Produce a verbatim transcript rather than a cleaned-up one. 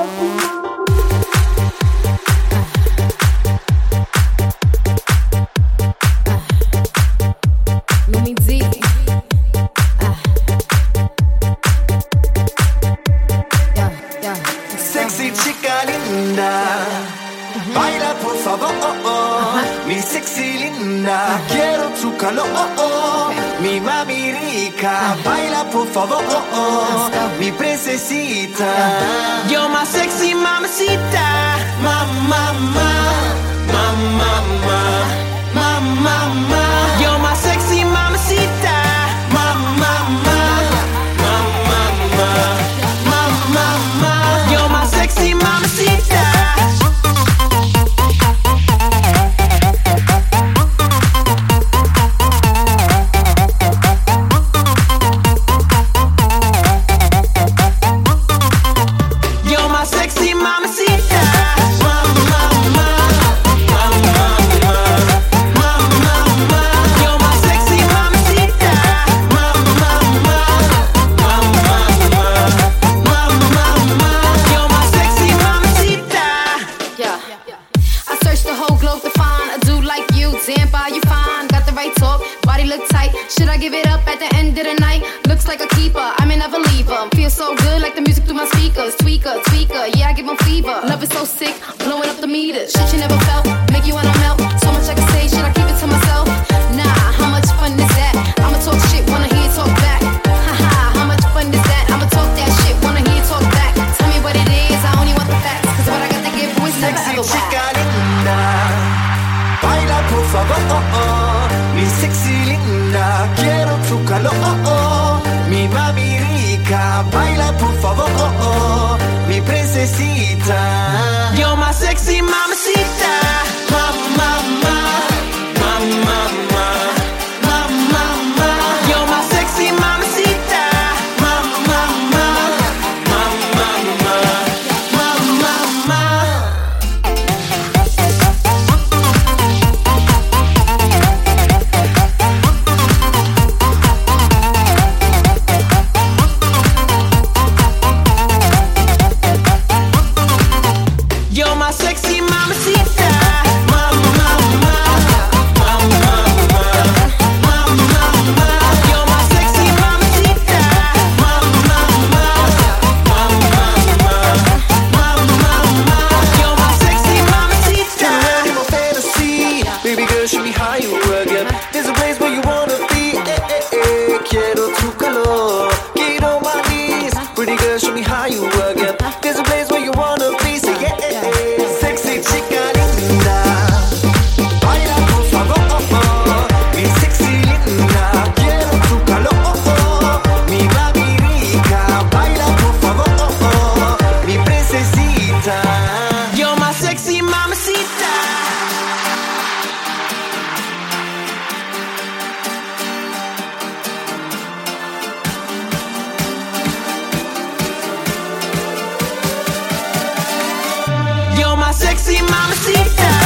Baila por favor, oh, oh. Mi sexy linda, quiero tu calor, oh, oh. Mi mami rica, baila por favor, oh, oh. Mi princesita, you're my sexy mamacita. Mamma, mamma, mamma, mamma, mamma. You're my sexy mamacita. Mamma, mamma, mamma, mamma. You're my sexy mamacita. Should I give it up at the end of the night? Looks like a keeper, I may never leave her. Feel so good like the music through my speakers. Tweaker, tweaker, yeah I give them fever. Love is so sick, blowing up the meters. Shit you never felt, make you wanna melt. So much I can say, should I keep it to myself? Nah, how much fun is that? I'ma talk shit, wanna hear you talk back. Haha, how much fun is that? I'ma talk that shit, wanna hear you talk back. Tell me what it is, I only want the facts. Cause what I got to give was never ever whack. Baila por favor, oh, oh. Mi sexy linda, quiero tu calor, oh, oh. Mi mami rica, baila por favor, oh, oh. Mi princesita, you're my sexy mamacita. Mamma, mamma, mamma, mamma, mamma. You're my sexy mamacita. Mamma, mamma, mamma, mamma, mamma. You're my sexy mamacita. You're my sexy mamacita.